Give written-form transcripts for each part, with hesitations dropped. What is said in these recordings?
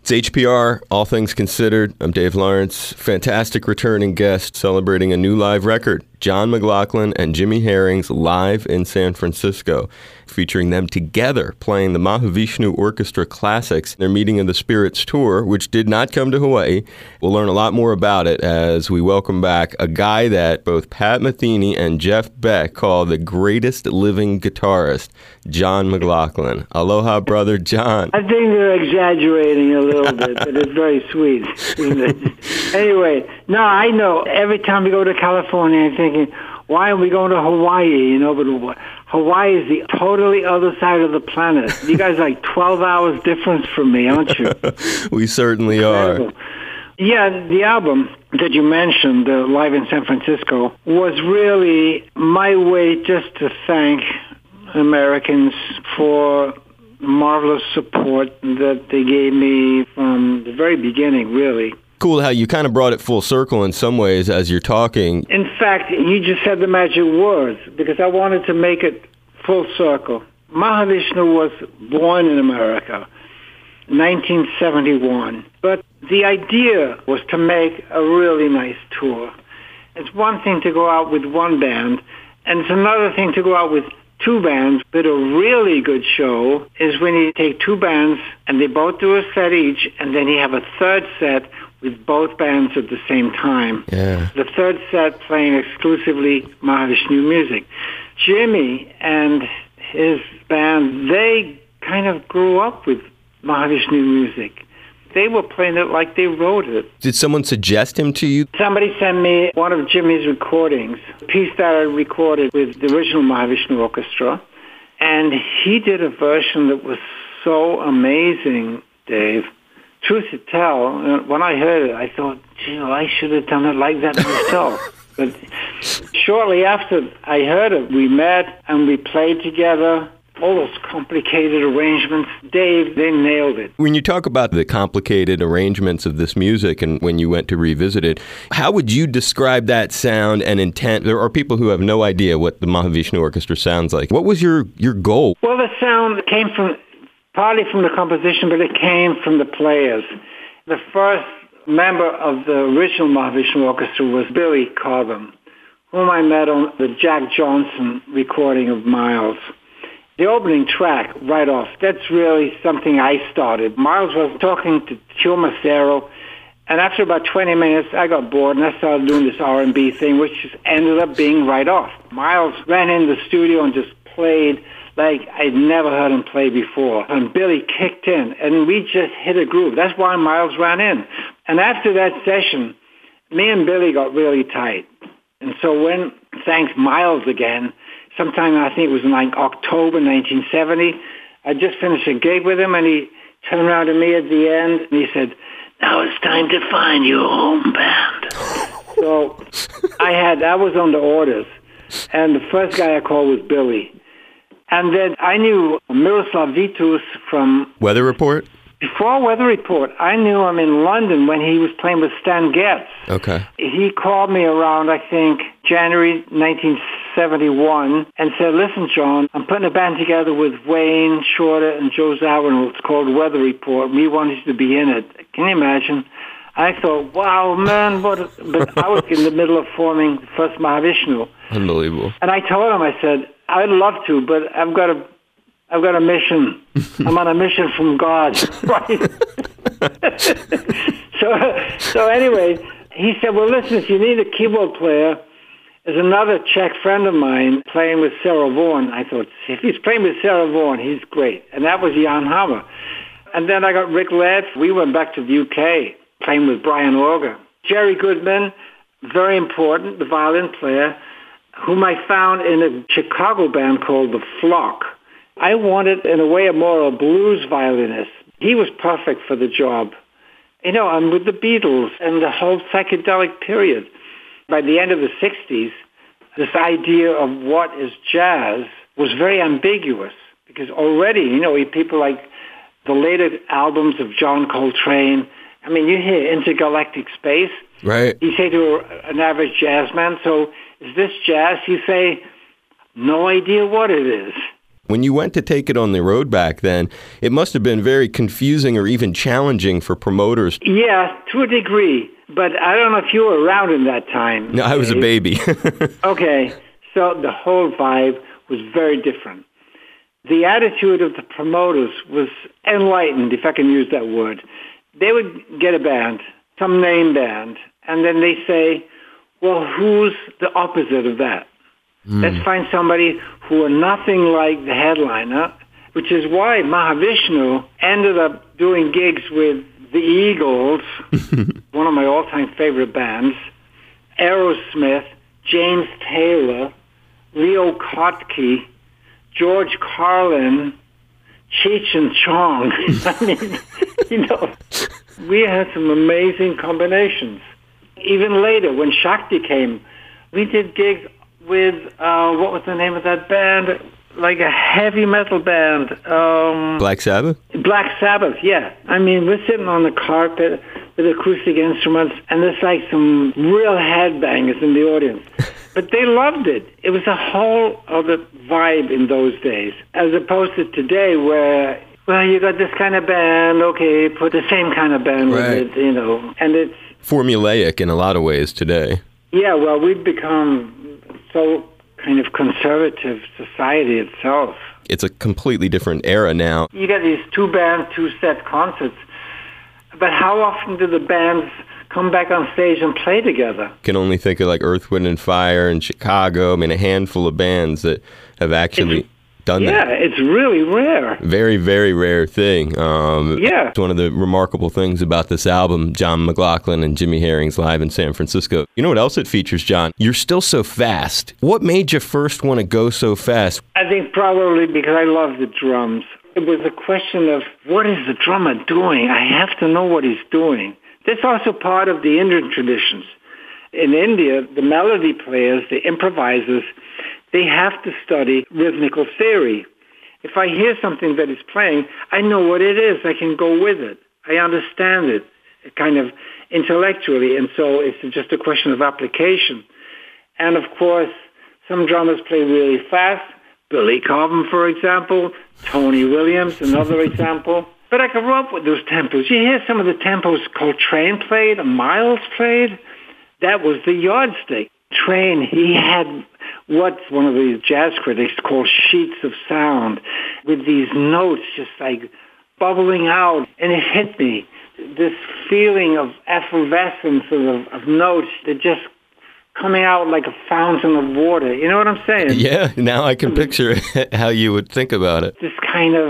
It's HPR, All Things Considered. I'm Dave Lawrence. Fantastic returning guest celebrating a new live record, John McLaughlin and Jimmy Herring's Live in San Francisco, featuring them together playing the Mahavishnu Orchestra Classics, their Meeting of the Spirits tour, which did not come to Hawaii. We'll learn a lot more about it as we welcome back a guy that both Pat Metheny and Jeff Beck call the greatest living guitarist, John McLaughlin. Aloha, brother John. I think they're exaggerating a little bit, but it's very sweet. Anyway, no, I know every time we go to California, I'm thinking, why are we going to Hawaii? But Hawaii is the totally other side of the planet. You guys are like 12 hours difference from me, aren't you? We certainly are. Yeah, the album that you mentioned, Live in San Francisco, was really my way just to thank Americans for marvelous support that they gave me from the very beginning, really. Cool how you kind of brought it full circle in some ways as you're talking. In fact, you just said the magic words, because I wanted to make it full circle. Mahavishnu was born in America, 1971. But the idea was to make a really nice tour. It's one thing to go out with one band, and it's another thing to go out with two bands. But a really good show is when you take two bands and they both do a set each, and then you have a third set with both bands at the same time. Yeah. The third set playing exclusively Mahavishnu music. Jimmy and his band, they kind of grew up with Mahavishnu music. They were playing it like they wrote it. Did someone suggest him to you? Somebody sent me one of Jimmy's recordings, a piece that I recorded with the original Mahavishnu Orchestra, and he did a version that was so amazing, Dave. Truth to tell, when I heard it, I thought, gee, I should have done it like that myself. But shortly after I heard it, we met and we played together. All those complicated arrangements, Dave, they nailed it. When you talk about the complicated arrangements of this music and when you went to revisit it, how would you describe that sound and intent? There are people who have no idea what the Mahavishnu Orchestra sounds like. What was your goal? Well, the sound came partly from the composition, but it came from the players. The first member of the original Mahavishnu Orchestra was Billy Cobham, whom I met on the Jack Johnson recording of Miles. The opening track, right off, that's really something I started. Miles was talking to Joe Macero, and after about 20 minutes, I got bored, and I started doing this R&B thing, which just ended up being right off. Miles ran in the studio and just played like I'd never heard him play before. And Billy kicked in, and we just hit a groove. That's why Miles ran in. And after that session, me and Billy got really tight. And so when, thanks Miles again, sometime I think it was in like October 1970, I just finished a gig with him, and he turned around to me at the end, and he said, now it's time to find your home band. So I was on the orders, and the first guy I called was Billy. And then I knew Miroslav Vitus from Weather Report? Before Weather Report. I knew him in London when he was playing with Stan Getz. Okay. He called me around, I think, January 1971 and said, listen, John, I'm putting a band together with Wayne Shorter and Joe Zawinul. It's called Weather Report. We want you to be in it. Can you imagine? I thought, wow, man, but I was in the middle of forming the first Mahavishnu. Unbelievable. And I told him, I said, I'd love to, but I've got a mission. I'm on a mission from God, right? So anyway, he said, well, listen, if you need a keyboard player, there's another Czech friend of mine playing with Sarah Vaughan. I thought, if he's playing with Sarah Vaughan, he's great. And that was Jan Hammer. And then I got Rick Ladd. We went back to the UK, playing with Brian Auger. Jerry Goodman, very important, the violin player, whom I found in a Chicago band called The Flock. I wanted, in a way, a blues violinist. He was perfect for the job. You know, I'm with the Beatles and the whole psychedelic period. By the end of the 60s, this idea of what is jazz was very ambiguous because already, you know, people like the later albums of John Coltrane, I mean, you hear intergalactic space. Right. You say to an average jazz man, so is this jazz? You say, no idea what it is. When you went to take it on the road back then, it must have been very confusing or even challenging for promoters. Yeah, to a degree. But I don't know if you were around in that time. No, I was a baby. Okay, so the whole vibe was very different. The attitude of the promoters was enlightened, if I can use that word. They would get a band, some name band, and then they say, well, who's the opposite of that? Let's find somebody who are nothing like the headliner, which is why Mahavishnu ended up doing gigs with the Eagles, one of my all-time favorite bands, Aerosmith, James Taylor, Leo Kottke, George Carlin, Cheech and Chong. I mean, we had some amazing combinations. Even later, when Shakti came, we did gigs with, what was the name of that band? Like a heavy metal band. Black Sabbath? Black Sabbath, yeah. I mean, we're sitting on the carpet with acoustic instruments, and there's like some real headbangers in the audience. But they loved it. It was a whole other vibe in those days, as opposed to today where, well, you got this kind of band, okay, put the same kind of band with it, you know. And it's formulaic in a lot of ways today. Yeah, well, we've become so kind of conservative society itself. It's a completely different era now. You got these two-band, two-set concerts, but how often do the bands come back on stage and play together? Can only think of like Earth, Wind & Fire in Chicago. I mean, a handful of bands that have actually done that. Yeah, it's really rare. Very, very rare thing. Yeah. It's one of the remarkable things about this album, John McLaughlin and Jimmy Herring's Live in San Francisco. You know what else it features, John? You're Still So Fast. What made you first want to go so fast? I think probably because I love the drums. It was a question of, what is the drummer doing? I have to know what he's doing. That's also part of the Indian traditions. In India, the melody players, the improvisers, they have to study rhythmical theory. If I hear something that is playing, I know what it is. I can go with it. I understand it kind of intellectually, and so it's just a question of application. And of course, some drummers play really fast. Billy Cobham, for example. Tony Williams, another example. But I grew up with those tempos. You hear some of the tempos Coltrane played, Miles played. That was the yardstick. Train, he had what one of the jazz critics called sheets of sound, with these notes just like bubbling out. And it hit me, this feeling of effervescence of notes that just coming out like a fountain of water. You know what I'm saying? Yeah, now I can picture how you would think about it. This kind of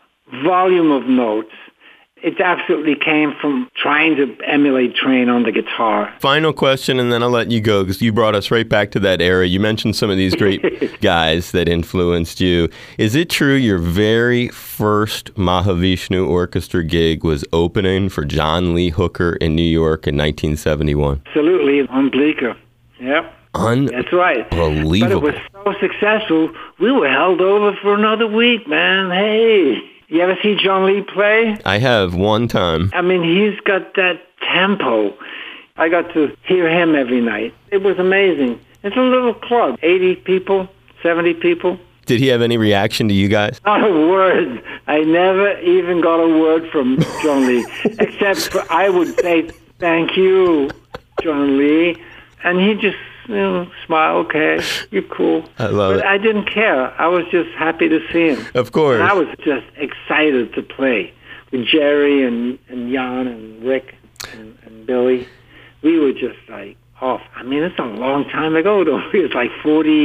volume of notes. It absolutely came from trying to emulate Train on the guitar. Final question, and then I'll let you go, because you brought us right back to that era. You mentioned some of these great guys that influenced you. Is it true your very first Mahavishnu Orchestra gig was opening for John Lee Hooker in New York in 1971? Absolutely, on Bleecker. Yep. That's right. Unbelievable. But it was so successful, we were held over for another week, man. Hey. You ever see John Lee play? I have one time. I mean, he's got that tempo. I got to hear him every night. It was amazing. It's a little club, 80 people, 70 people. Did he have any reaction to you guys? Not a word. I never even got a word from John Lee, except for I would say, thank you, John Lee. And he just, smile, okay, you're cool. I love it. I didn't care. I was just happy to see him. Of course. And I was just excited to play with Jerry and Jan and Rick and Billy. We were just like off. I mean, it's a long time ago, though. It was like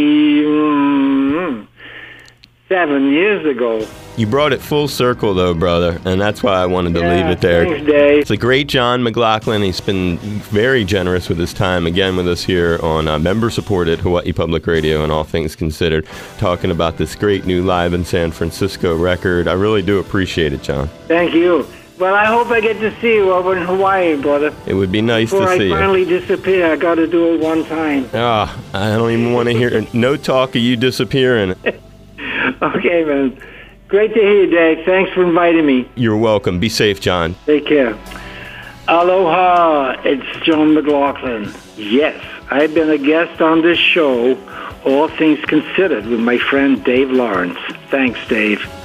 47 years ago. You brought it full circle, though, brother, and that's why I wanted to leave it there. Thanks, Dave. It's a great John McLaughlin. He's been very generous with his time, again, with us here on member-supported Hawaii Public Radio and All Things Considered, talking about this great new Live in San Francisco record. I really do appreciate it, John. Thank you. Well, I hope I get to see you over in Hawaii, brother. It would be nice to see you. Before I finally disappear, I got to do it one time. I don't even want to hear no talk of you disappearing. Okay, man. Great to hear you, Dave. Thanks for inviting me. You're welcome. Be safe, John. Take care. Aloha, it's John McLaughlin. Yes, I've been a guest on this show, All Things Considered, with my friend Dave Lawrence. Thanks, Dave.